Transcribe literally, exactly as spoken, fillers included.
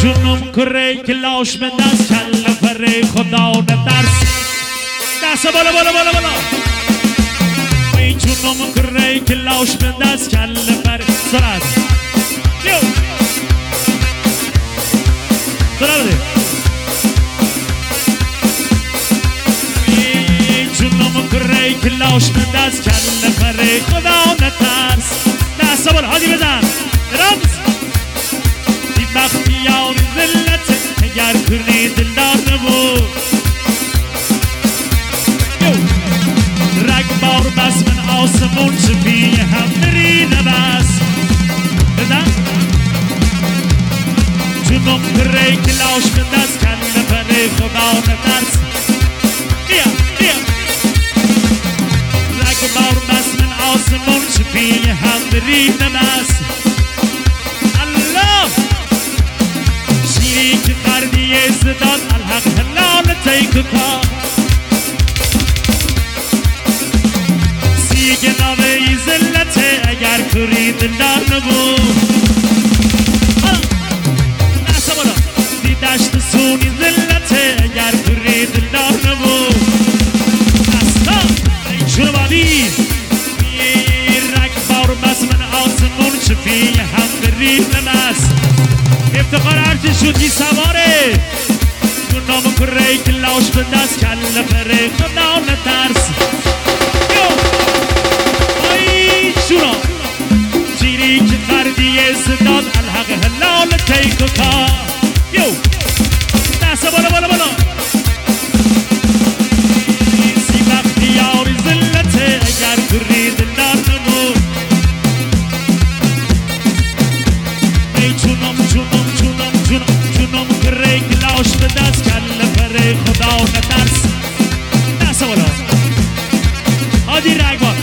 جنوم کره کلاش به دست کل پره خدا نترس دست بالا بالا بالا بالا ای جنوم کره کلاش به دست کل پره سرعت یو سرعت بده ای جنوم کره کلاش به دست کل پره خدا نترس دست بالا هادی بزن رمز بختیار ذلت اگر کنی دلدار نبود رگبار بس من آسمون شفی هم بری نبس بزن جنوم کره کلاش به دست کن نفره خدا نترس بیا بیا رگبار بس من آسمون شفی هم بری نبس که خردی زداد الحق حلال تیکتا سیگ نوی زلته اگر کری دلدار نبود نحسا بالا دی دشت سونی زلته اگر کری دلدار نبود نستا ای شروعی رگ بار بس من آسمون شفی هم برید نمست افتخار هرچی شدی سواره تو نام کره کلاش به دست کل پره خدا نترس آی شورا چیری که خردی زداد الحق حلال تیکو کا یو دست بالا بالا بالا سی بختیاری زلته اگر کری دلدار نمود ای چونم چونم جنوم کره کلاش به دست کل پره خدا نترس دست بالا هادی رگبار